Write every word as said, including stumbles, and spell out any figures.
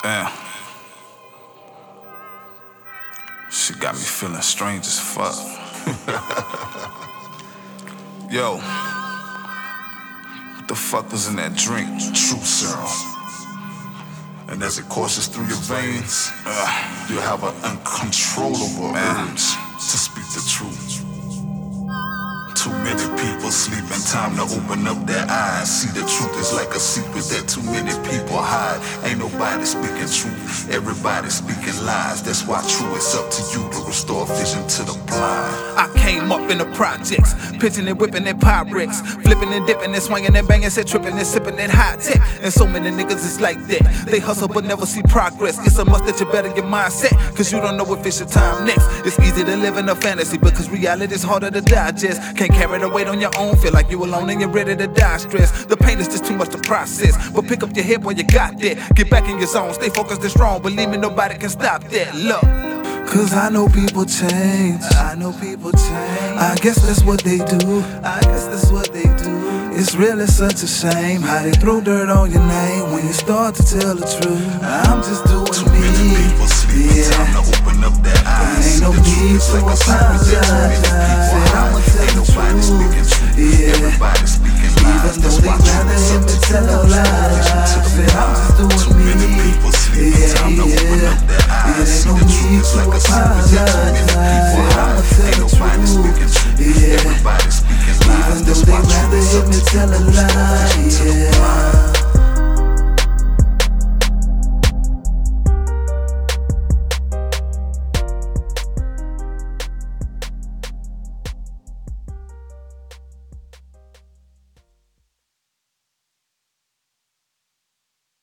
Damn. Shit got me feeling strange as fuck. Yo. What the fuck was in that drink? Truth serum. And as it courses through your veins, uh, you have an uncontrollable urge to speak the truth. Too many people sleeping, time to open up their eyes. See, the truth is like a secret that too many people hide. Ain't nobody speaking truth, everybody speaking lies. That's why true, it's up to you to restore vision to the blind. I came up in the projects, pitching and whipping at Pyrex, flipping and dipping and swinging and banging, said tripping and sipping in high tech. And so many niggas is like that. They hustle but never see progress. It's a must that you better your mindset, cause you don't know if it's your time next. It's easy to live in a fantasy because reality is harder to digest. Can't carry the weight on your own, feel like you alone and you're ready to die stressed. The pain is just too much to process, but pick up your head while you got that. Get back in your zone, stay focused and strong. Believe me, nobody can stop that. Look, cause I know people change. I know people change. I guess that's what they do. I guess that's what they do. It's really such a shame how they throw dirt on your name when you start to tell the truth. I'm just doing Too me. many people sleeping, Yeah. time to open up their eyes. Ain't no See, the truth need is to like a secret that too many people apologize. I'ma hide. tell Ain't the nobody truth. speaking truth, Yeah. everybody speaking lies. Even though That's they why true, rather it's hear up me to you tell to a restore lie, vision to the said I'ma